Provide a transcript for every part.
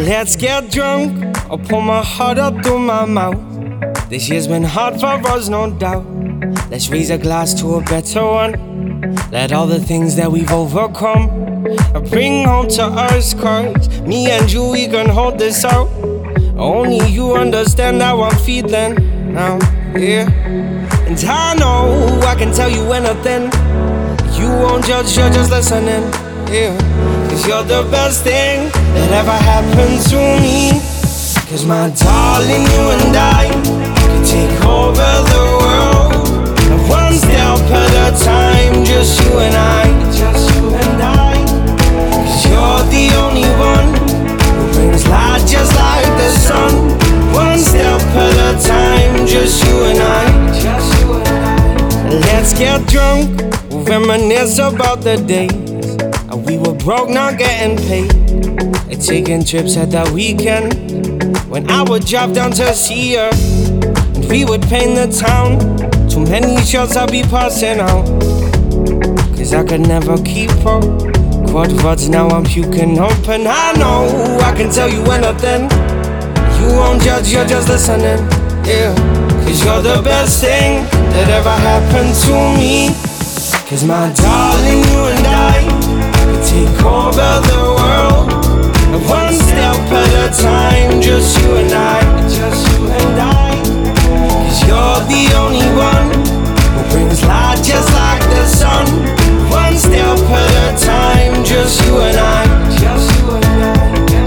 Let's get drunk, I'll pour my heart up through my mouth. This year's been hard for us, no doubt. Let's raise a glass to a better one. Let all the things that we've overcome bring home to us, 'cause me and you, we can hold this out. Only you understand how I'm feeling now, yeah. And I know I can tell you anything. You won't judge, you're just listening, yeah. 'Cause you're the best thing that ever happened to me. 'Cause my darling, you and I can take over the world, one step at a time, just you and I, just you and I. 'Cause you're the only one who brings light just like the sun, one step at a time, just you and I, just you and I. Let's get drunk, we'll reminisce about the days we were broke, not getting paid, and taking trips at the weekend, when I would drive down to see her, and we would paint the town. Too many shots I'd be passing out, 'cause I could never keep up. Quad words, now I'm puking up. And I know I can tell you anything. You won't judge, you're just listening, yeah. 'Cause you're the best thing that ever happened to me. 'Cause my darling, you and I can take over the world, one step at a time, just you and I, just you and I. 'Cause you're the only one who brings light just like the sun, one step at a time, just you and I, just you and I.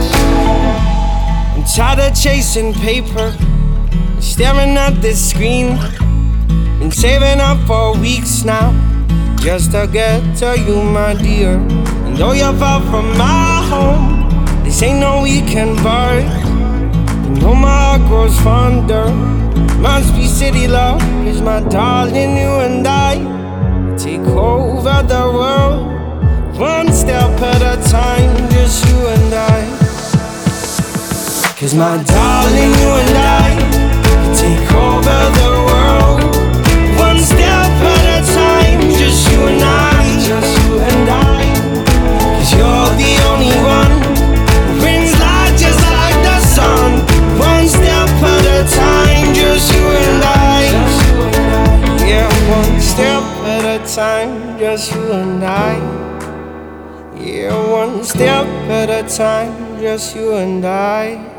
I'm tired of chasing paper, staring at this screen. Been saving up for weeks now, just to get to you, my dear. And though you're far from my home, this ain't no weekend bar. You know my heart grows fonder, must be city love. 'Cause my darling, you and I take over the world, one step at a time, just you and I. 'Cause my darling, you and I take over the world, one step at a time, just you and I, just you and I. 'Cause you're the only one who brings light just like the sun, one step at a time, just you and I, just you and I. Yeah, one step at a time, just you and I. Yeah, one step at a time, just you and I.